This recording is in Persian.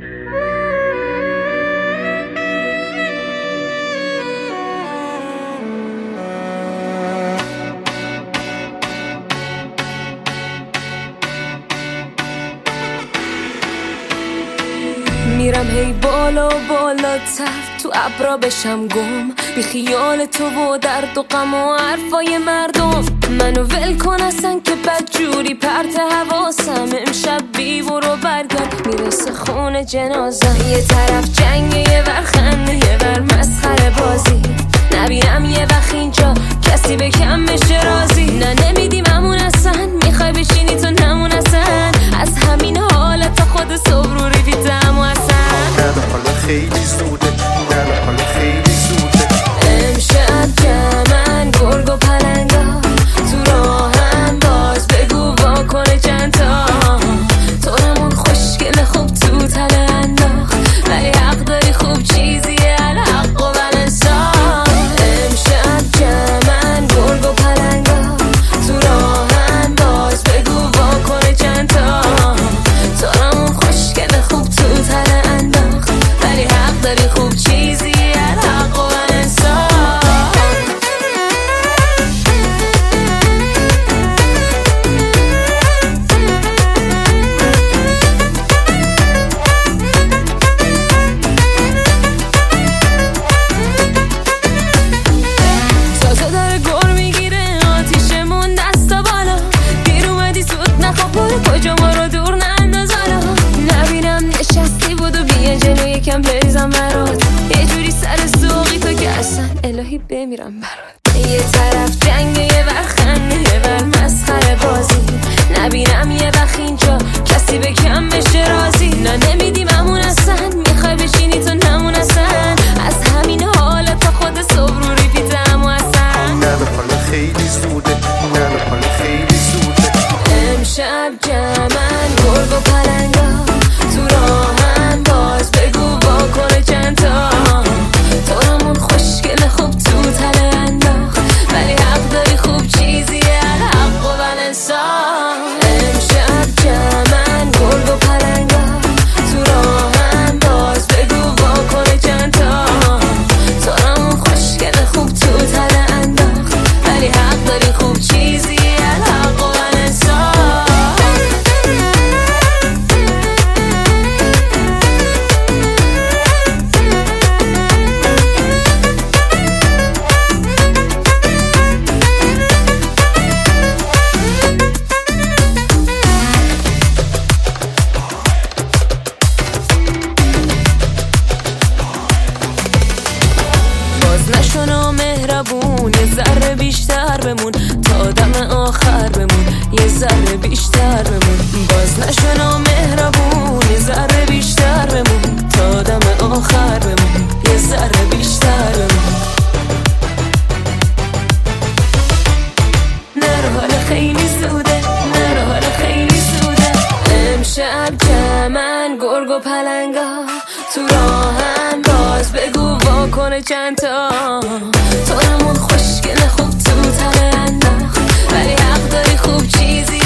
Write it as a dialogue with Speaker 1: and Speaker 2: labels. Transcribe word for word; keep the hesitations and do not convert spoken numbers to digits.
Speaker 1: میرم هی بالا و بالاتر تو ابرا بشم گم، بی خیال تو و درد و غم و حرفای مردم. منو ول کن اصلا که بدجوری پرت حواسم، امشب بی برو برگرد میرسه خون جنازم. یه طرف جنگ یه ور خنده یه ور مسخره بازی، نبینم یه وقت اینجا کسی به کم بشه راضی. نه نمیدیم همون اصلا، میخوای بشینی تو نمون اصلا، از همین حالت خود صبر رو ریدیدم و اصلا
Speaker 2: نه حالا خیلی زوده، نه حالا خیلی زوده.
Speaker 1: امشب جمعن گرگ و پلنگا تو راهن، باز بگو واکنه چند تا تو رمون خوشگل خوب تو تله انداخت، ولی حق داری خوب چیزیه الحق و بلنسا. امشب جمعن گرگ و پلنگا تو راهن، باز بگو واکنه چند تا تو رمون خوشگل خوب تو تله انداخت، ولی حق داری خوب چیزیه الحق و بلنسا. کجا ما رو دور ننداز حالا، نبینم نشستی بودو بیا جلو یکم بریزم برات، یه جوری سر سوقی تو که اصلا الهی بمیرم برات. یه طرف جنگ یه ور خنده یه ور مسخره بازی، نبینم یه وقت اینجا کسی به کم بشه راضی. نه نمیدیم همون اصلا، میخوای بشینی تو نمون اصلا، از همین حالت خود صبر رو ریپیتم و اصلا
Speaker 2: نه حالا خیلی زوده، نه حالا خیلی زوده.
Speaker 1: امشب جمعن گرگ و پلنگا تو راهن، باز بگو واکنه چند تا تو رمون خوشگل خوب تو تله انداخت، ولی حق داری خوب چیزیه الحق و بلنسا. امشب جمعن گرگ و پلنگا تو راهن، باز بگو واکنه چند تا تو رمون خوشگل خوب تو تله انداخت، ولی حق داری خوب چیزیه الحق و بلنسا. نشونا مهربون یه ذره بیشتر بمون، تا دم آخر بمون یه ذره بیشتر بمون. باز نشونا مهربون یه ذره بیشتر بمون، تا دم آخر بمون یه ذره بیشتر بمون. نرو حالا خیلی زوده، نرو حالا خیلی زوده. امشب جمعن گرگ و پلنگا تو راهن، باز بگو واکنه چند تا تو رمون خوشگل خوب تو تله انداخت، ولی حق داری خوب چیزی